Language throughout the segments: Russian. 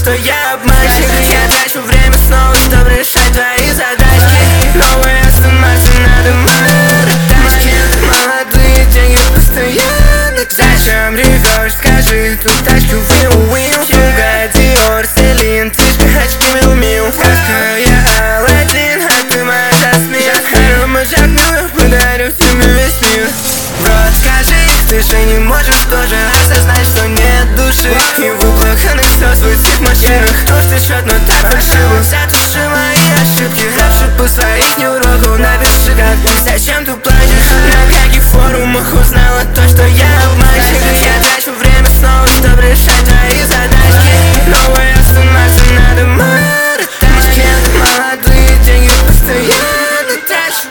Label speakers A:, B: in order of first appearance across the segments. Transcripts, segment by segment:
A: что я обманщик. Я трачу время снова, чтобы решать твои задачки. Новая Астон Мартин, надо монетки. Молодые деньги постоянно. Зачем реверс, скажи, тут тачку вин-вин. Сумка Диор, Селин, тычка, очки Мил-Мил. Сказка, я Аладдин, а ты моя Жасмин. Аромат Мюр, подарю тебе весь мир. Брат, скажи, ты же не можешь тоже осознать, что нет души. И в углах анексов свой цвет машинах. Дождь течет, но так фальшиво. Затуши мои ошибки. Рэп по своих неуроков на бесшагах. Зачем ты плачешь? На каких форумах узнала то, что я обманщик? Я трачу время снова, чтобы решать твои задачки. Новая Астон Мартин, надо монетки. Молодые деньги постоянно трачу.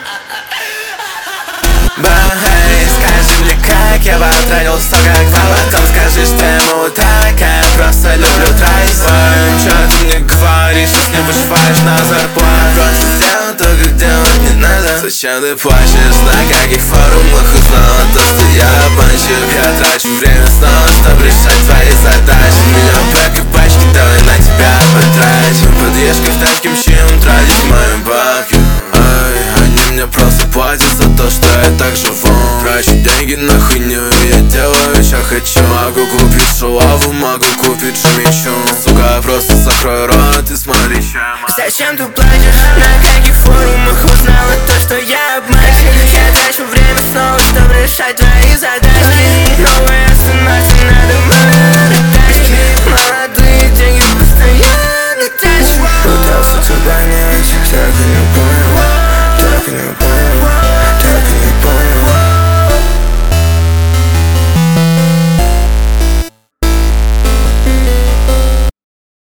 B: Бэй, скажи мне, как я потратил столько, а потом скажи, что ему так. Я просто люблю тратить свой. Чё ты мне говоришь, если не вышиваешь на зарплату? Просто сделай то, как делать не надо. Зачем ты плачешь, на каких форумах узнала то, что я обманщик? Я трачу время снова, чтобы решать твои задачи. Миллион пэк и пачки, давай на тебя потратим. Подъешка в тачке, мчим, тратить мои бабки. Они мне просто платят за то, что я так живу. Трачу деньги на хуйню, и я делаю, что хочу. Могу купить шалаву, могу купить жемчуг. Сука, просто закрой рот и смотри, что я могу.
A: Зачем ты плачешь? На каких форумах узнала то, что я обманщик? Я трачу время снова, чтобы решать твои задачки.